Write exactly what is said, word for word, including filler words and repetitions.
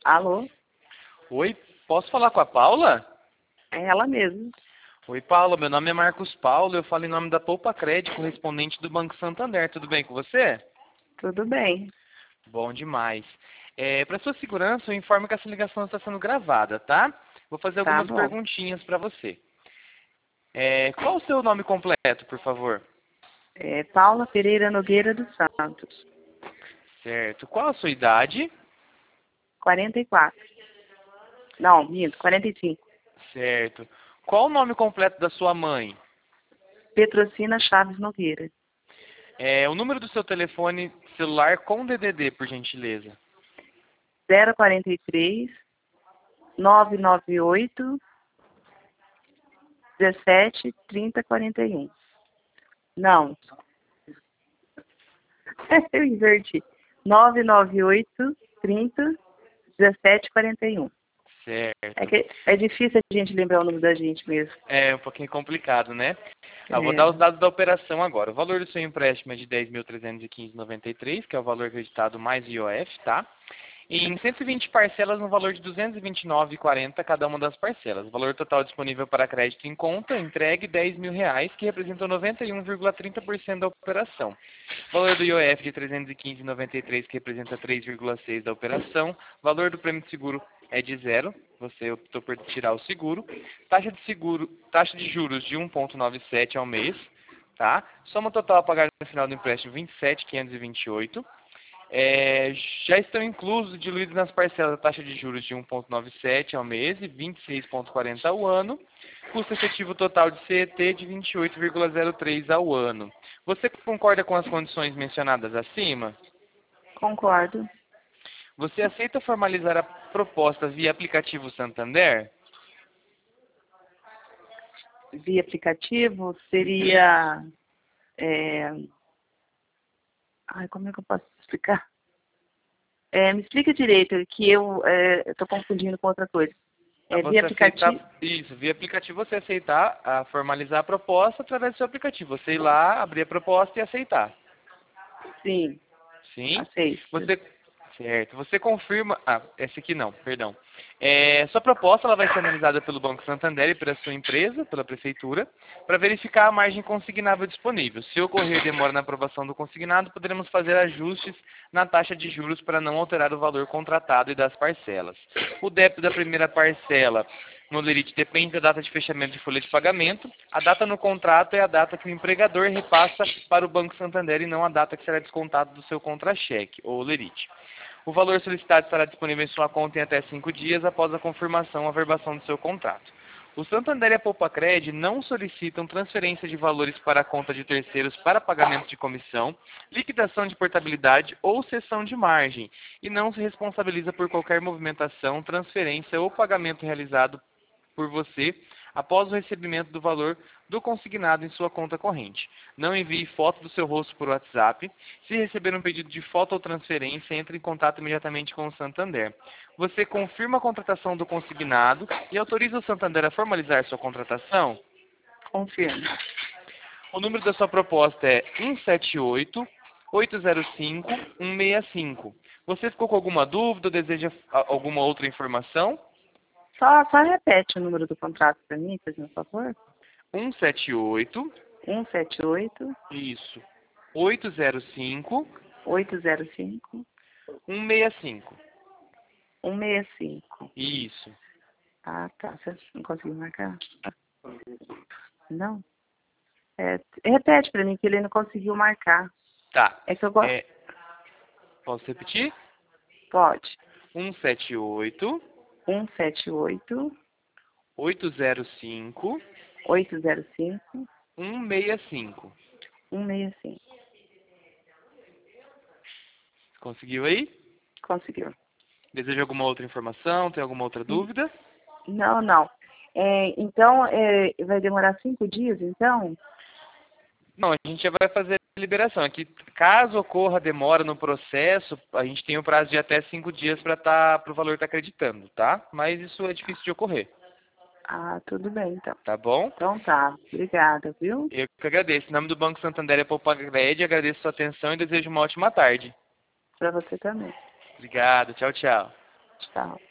Alô? Oi, posso falar com a Paula? É ela mesmo. Oi, Paula, meu nome é Marcos Paulo, eu falo em nome da Poupa Crédito, correspondente do Banco Santander. Tudo bem com você? Tudo bem. Bom demais. É, para sua segurança, eu informo que essa ligação está sendo gravada, tá? Vou fazer Tá algumas bom. perguntinhas para você. É, qual o seu nome completo, por favor? É Paula Pereira Nogueira dos Santos. Certo. Qual a sua idade? quarenta e quatro. Não, minto, quarenta e cinco. Certo. Qual o nome completo da sua mãe? Petrocina Chaves Nogueira. É, o número do seu telefone celular com D D D, por gentileza. zero quarenta e três, nove nove oito, dezessete, trinta, quarenta e um. Não. Eu inverti. nove nove oito, trinta, dezessete, quarenta e um. É Certo. que é difícil a gente lembrar o nome da gente mesmo. É um pouquinho complicado, né? Ah, vou É, dar os dados da operação agora. O valor do seu empréstimo é de dez mil trezentos e quinze vírgula noventa e três, que é o valor acreditado mais I O F, tá? Em cento e vinte parcelas no valor de duzentos e vinte e nove vírgula quarenta cada uma das parcelas. O valor total disponível para crédito em conta, entregue dez mil reais, que representam noventa e um vírgula trinta por cento da operação. Valor do I O F de trezentos e quinze vírgula noventa e três, que representa três vírgula seis por cento da operação. Valor do prêmio de seguro é de zero, você optou por tirar o seguro. Taxa de seguro, taxa de juros de um vírgula noventa e sete ao mês, tá? Soma total a pagar no final do empréstimo vinte e sete mil quinhentos e vinte e oito. É, já estão inclusos, diluídos nas parcelas, a taxa de juros de um vírgula noventa e sete ao mês e vinte e seis vírgula quarenta ao ano. Custo efetivo total de C E T de vinte e oito vírgula zero três ao ano. Você concorda com as condições mencionadas acima? concordo. Você aceita formalizar a proposta via aplicativo Santander? Via aplicativo seria... é, Ai, como é que eu posso explicar? É, me explica direito, que eu estou confundindo com outra coisa. Ah, É, via Você aceitar, aplicativo? isso, via aplicativo você aceitar, a formalizar a proposta através do seu aplicativo. Você ir lá, abrir a proposta e aceitar. Sim, Sim? aceito. Você, certo. Você confirma... Ah, esse aqui não, perdão. É, sua proposta ela vai ser analisada pelo Banco Santander e pela sua empresa, pela prefeitura, para verificar a margem consignável disponível. Se ocorrer demora na aprovação do consignado, poderemos fazer ajustes na taxa de juros para não alterar o valor contratado e das parcelas. O débito da primeira parcela no Lerite depende da data de fechamento de folha de pagamento. A data no contrato é a data que o empregador repassa para o Banco Santander e não a data que será descontado do seu contra-cheque, ou Lerite. O valor solicitado estará disponível em sua conta em até cinco dias após a confirmação ou averbação do seu contrato. O Santander e a Poupa-Cred não solicitam transferência de valores para a conta de terceiros para pagamento de comissão, liquidação de portabilidade ou cessão de margem, e não se responsabiliza por qualquer movimentação, transferência ou pagamento realizado por você após o recebimento do valor do consignado em sua conta corrente. Não envie foto do seu rosto por WhatsApp. Se receber um pedido de foto ou transferência, entre em contato imediatamente com o Santander. Você confirma a contratação do consignado e autoriza o Santander a formalizar sua contratação? Confirmo. O número da sua proposta é um sete oito, oito zero cinco, um seis cinco. Você ficou com alguma dúvida ou deseja a- alguma outra informação? Só, só repete o número do contrato para mim, por favor. um sete oito, um sete oito, isso, oito zero cinco, oito zero cinco, um seis cinco. um seis cinco. Isso. Ah, tá. Você não conseguiu marcar? Não? É, repete para mim, que ele não conseguiu marcar. Tá. É que eu gosto. É, posso repetir? Pode. um sete oito, um sete oito, oito zero cinco, oito zero cinco, um seis cinco. um seis cinco. Conseguiu aí? Conseguiu. Deseja alguma outra informação? Tem alguma outra dúvida? Não, não. É, então, é, vai demorar cinco dias, então? Não, a gente já vai fazer a liberação. Aqui, caso ocorra demora no processo, a gente tem o prazo de até cinco dias para tá, para o valor estar acreditando, tá? Mas isso é difícil de ocorrer, Ah, tudo bem, então. tá bom? Então tá. Obrigada, viu? Eu que agradeço. Em nome do Banco Santander e Poupa-Cred, agradeço a sua atenção e desejo uma ótima tarde. Para você também. Obrigado. Tchau, tchau. Tchau.